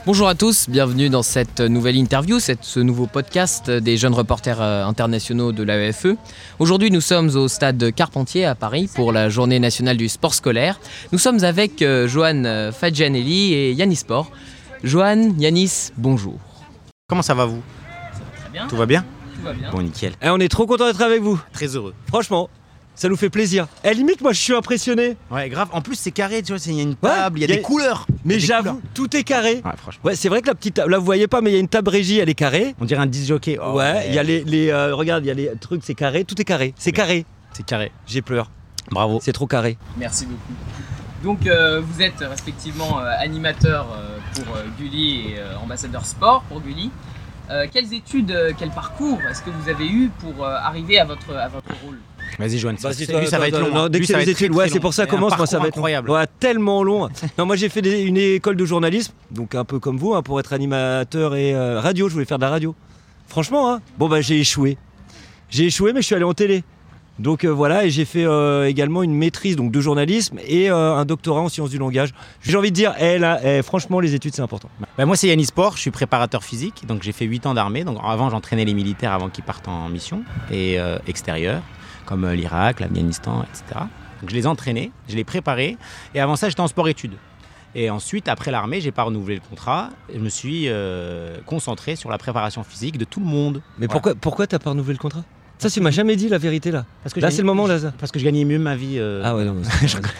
Bonjour à tous, bienvenue dans cette nouvelle interview, ce nouveau podcast des jeunes reporters internationaux de l'AEFE. Aujourd'hui, nous sommes au stade Carpentier à Paris pour la journée nationale du sport scolaire. Nous sommes avec Johan Fadjanelli et Yanis Sport. Johan, Yanis, bonjour. Comment ça va vous ? Ça va très bien. Tout va bien ? Tout va bien. Bon, nickel. On est trop content d'être avec vous. Très heureux. Franchement, ça nous fait plaisir. Limite, moi je suis impressionné. Ouais, grave. En plus, c'est carré, tu vois, il y a une table, il y a des couleurs. Mais Des j'avoue, couleurs. tout est carré. Ouais, franchement. Ouais, c'est vrai que la petite table, là vous voyez pas, mais il y a une table régie, elle est carrée. On dirait un disc jockey. Oh, ouais, il y a regarde, il y a les trucs, c'est carré, tout est carré. C'est carré. C'est carré. J'ai peur. Bravo. C'est trop carré. Merci beaucoup. Donc vous êtes respectivement animateur pour Gulli et ambassadeur sport pour Gulli. Quelles études, quel parcours est-ce que vous avez eu pour arriver à votre rôle ? Vas-y, Joanne. Vas-y, Lui, ça va être long. Non, dès que c'est les études, ouais, c'est pour ça commence, moi ça va être incroyable. Ouais, tellement long. Non, moi j'ai fait une école de journalisme, donc un peu comme vous, pour être animateur et radio. Je voulais faire de la radio. Franchement, bon bah j'ai échoué. J'ai échoué, mais je suis allé en télé. Donc voilà, et j'ai fait également une maîtrise donc, de journalisme et un doctorat en sciences du langage. J'ai envie de dire, franchement, les études, c'est important. Moi, c'est Yanis Sport, je suis préparateur physique, donc j'ai fait 8 ans d'armée. Donc avant, j'entraînais les militaires avant qu'ils partent en mission et extérieure, comme l'Irak, l'Afghanistan, etc. Donc je les entraînais, je les préparais, et avant ça, j'étais en sport-études. Et ensuite, après l'armée, j'ai pas renouvelé le contrat. Je me suis concentré sur la préparation physique de tout le monde. Mais Voilà. pourquoi t'as pas renouvelé le contrat ? Ça, tu m'as jamais dit la vérité là. Parce que Là, c'est le moment, là. Parce que je gagnais mieux ma vie. Ah ouais, non.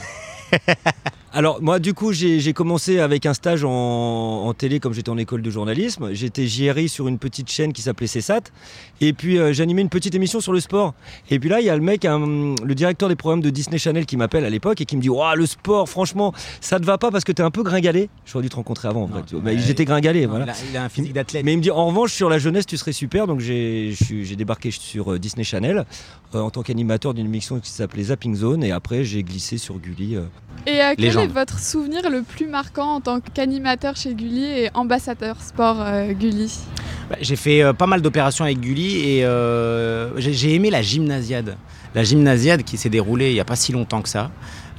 Alors moi du coup j'ai commencé avec un stage en télé comme j'étais en école de journalisme. J'étais JRI sur une petite chaîne qui s'appelait CSAT et puis j'animais une petite émission sur le sport. Et puis là il y a le mec, le directeur des programmes de Disney Channel qui m'appelle à l'époque et qui me dit « le sport franchement ça te va pas parce que t'es un peu gringalé ». J'aurais dû te rencontrer avant en vrai. Mais j'étais gringalé. Non, voilà. il a un physique d'athlète. Mais il me dit en revanche sur la jeunesse tu serais super. Donc j'ai débarqué sur Disney Channel en tant qu'animateur d'une émission qui s'appelait Zapping Zone et après j'ai glissé sur Gulli. Et quel est votre souvenir le plus marquant en tant qu'animateur chez Gulli et ambassadeur sport Gulli ? J'ai fait pas mal d'opérations avec Gulli et j'ai aimé la gymnasiade. La gymnasiade qui s'est déroulée il n'y a pas si longtemps que ça,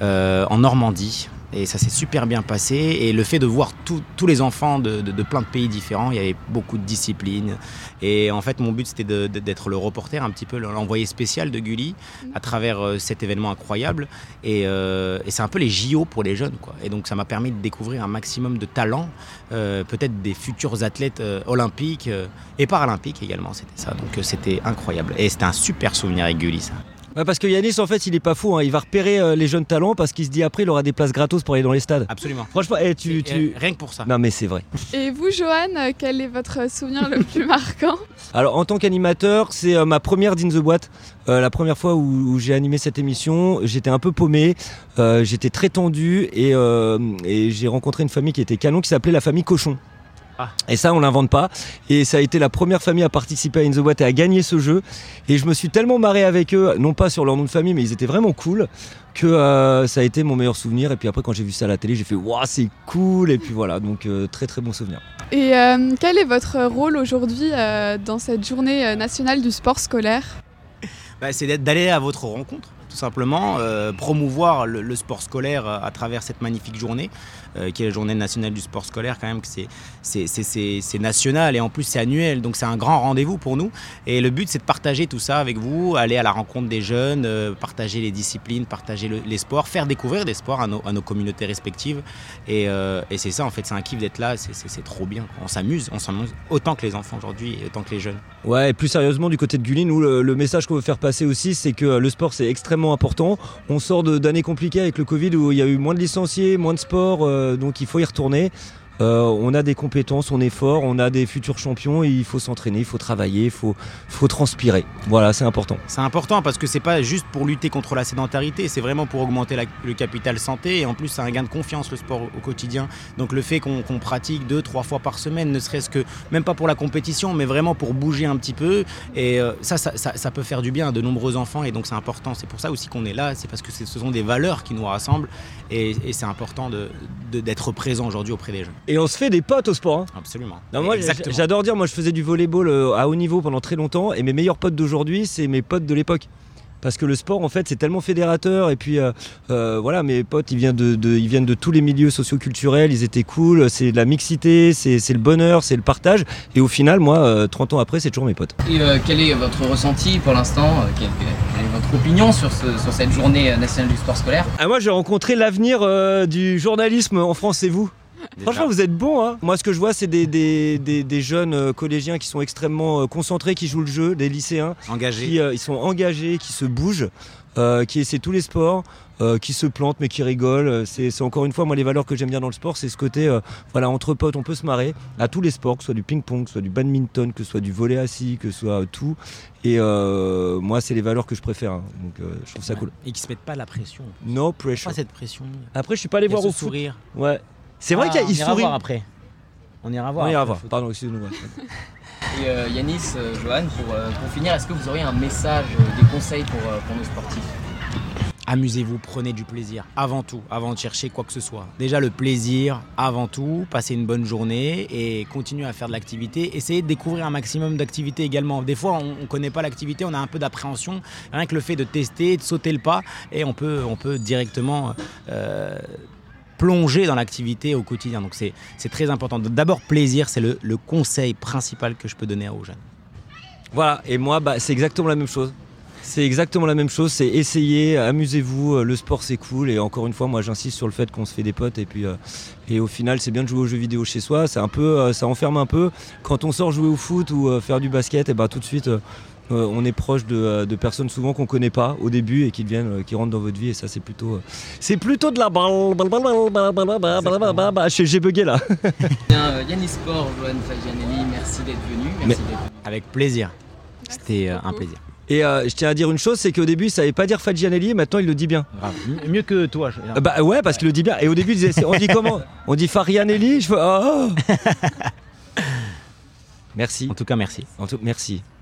en Normandie. Et ça s'est super bien passé. Et le fait de voir tous les enfants de plein de pays différents, il y avait beaucoup de disciplines. Et en fait, mon but, c'était d'être le reporter, un petit peu l'envoyé spécial de Gulli à travers cet événement incroyable. Et c'est un peu les JO pour les jeunes, quoi. Et donc, ça m'a permis de découvrir un maximum de talents, peut-être des futurs athlètes olympiques et paralympiques également. C'était ça. Donc, c'était incroyable. Et c'était un super souvenir avec Gulli, ça. Ouais, parce que Yanis en fait il est pas fou, il va repérer les jeunes talents parce qu'il se dit après il aura des places gratos pour aller dans les stades. Absolument. Franchement, Rien que pour ça. Non mais c'est vrai. Et vous, Johan, quel est votre souvenir le plus marquant ? Alors en tant qu'animateur, c'est ma première d'In the Boîte. La première fois où j'ai animé cette émission, j'étais un peu paumé, j'étais très tendu et j'ai rencontré une famille qui était canon qui s'appelait la famille Cochon. Et ça on l'invente pas et ça a été la première famille à participer à In the Boîte et à gagner ce jeu et je me suis tellement marré avec eux, non pas sur leur nom de famille mais ils étaient vraiment cool que ça a été mon meilleur souvenir et puis après quand j'ai vu ça à la télé j'ai fait waouh c'est cool et puis voilà donc très très bon souvenir. Et quel est votre rôle aujourd'hui dans cette journée nationale du sport scolaire ? C'est d'aller à votre rencontre, tout simplement, promouvoir le sport scolaire à travers cette magnifique journée, qui est la journée nationale du sport scolaire quand même, que c'est national et en plus c'est annuel, donc c'est un grand rendez-vous pour nous. Et le but c'est de partager tout ça avec vous, aller à la rencontre des jeunes, partager les disciplines, partager les sports, faire découvrir des sports à nos communautés respectives. Et c'est ça en fait, c'est un kiff d'être là, c'est trop bien. On s'amuse autant que les enfants aujourd'hui et autant que les jeunes. Ouais, et plus sérieusement du côté de Gulli, nous le message qu'on veut faire passer aussi c'est que le sport c'est extrêmement important. On sort d'années compliquées avec le Covid où il y a eu moins de licenciés, moins de sport, donc il faut y retourner. On a des compétences, on est fort, on a des futurs champions et il faut s'entraîner, il faut travailler, il faut transpirer. Voilà, c'est important. C'est important parce que c'est pas juste pour lutter contre la sédentarité, c'est vraiment pour augmenter le capital santé et en plus c'est un gain de confiance le sport au quotidien. Donc le fait qu'on pratique 2-3 fois par semaine, ne serait-ce que, même pas pour la compétition, mais vraiment pour bouger un petit peu et ça peut faire du bien à de nombreux enfants et donc c'est important. C'est pour ça aussi qu'on est là, c'est parce que ce sont des valeurs qui nous rassemblent et c'est important d'être présent aujourd'hui auprès des jeunes. Et on se fait des potes au sport. Absolument. Non, moi, j'adore dire, moi je faisais du volleyball à haut niveau pendant très longtemps et mes meilleurs potes d'aujourd'hui, c'est mes potes de l'époque. parce que le sport en fait c'est tellement fédérateur et puis voilà, mes potes ils viennent de tous les milieux socioculturels, ils étaient cool, c'est de la mixité, c'est le bonheur, c'est le partage et au final moi 30 ans après c'est toujours mes potes. Et quel est votre ressenti pour l'instant, quelle est votre opinion sur cette journée nationale du sport scolaire? Moi j'ai rencontré l'avenir du journalisme en France, c'est vous. Déjà. Franchement, vous êtes bons, hein. Moi, ce que je vois, c'est des jeunes collégiens qui sont extrêmement concentrés, qui jouent le jeu, des lycéens. Engagés. Ils sont engagés, qui se bougent, qui essaient tous les sports, qui se plantent, mais qui rigolent. C'est encore une fois, moi, les valeurs que j'aime bien dans le sport, c'est ce côté, voilà, entre potes, on peut se marrer à tous les sports, que ce soit du ping-pong, que ce soit du badminton, que ce soit du volley assis, que ce soit tout. Et moi, c'est les valeurs que je préfère. Hein. Donc, je trouve ça cool. Et qui se mettent pas la pression. No pressure. Pas cette pression. Après, je suis pas allé voir au foot. Sourire. Ouais. C'est vrai qu'il on ira sourit. voir après. On ira voir. On ira voir. Pardon, excusez-nous. Et Yanis, Johan, pour finir, est-ce que vous auriez un message, des conseils pour nos sportifs? Amusez-vous, prenez du plaisir, avant tout, avant de chercher quoi que ce soit. Déjà le plaisir, avant tout, passez une bonne journée et continuez à faire de l'activité. Essayez de découvrir un maximum d'activités également. Des fois, on ne connaît pas l'activité, on a un peu d'appréhension. Rien que le fait de tester, de sauter le pas, et on peut directement plonger dans l'activité au quotidien. Donc c'est très important. D'abord, plaisir, c'est le conseil principal que je peux donner aux jeunes. Voilà, et moi, c'est exactement la même chose. C'est exactement la même chose, c'est essayer, amusez-vous, le sport c'est cool et encore une fois moi j'insiste sur le fait qu'on se fait des potes et puis et au final c'est bien de jouer aux jeux vidéo chez soi, c'est un peu, ça enferme un peu. Quand on sort jouer au foot ou faire du basket, et tout de suite on est proche de personnes souvent qu'on connaît pas au début et qui rentrent dans votre vie et ça c'est plutôt de la j'ai bugué là. Yanis Sport, Johan Faggianelli, merci d'être venu. Avec plaisir, c'était un plaisir. Et je tiens à dire une chose, c'est qu'au début il savait pas dire Faggianelli et maintenant il le dit bien. Grave. Mieux que toi. Ouais, parce qu'il le dit bien. Et au début il disait, on dit comment? On dit Farianelli. Je fais oh. Merci. En tout cas merci. Merci.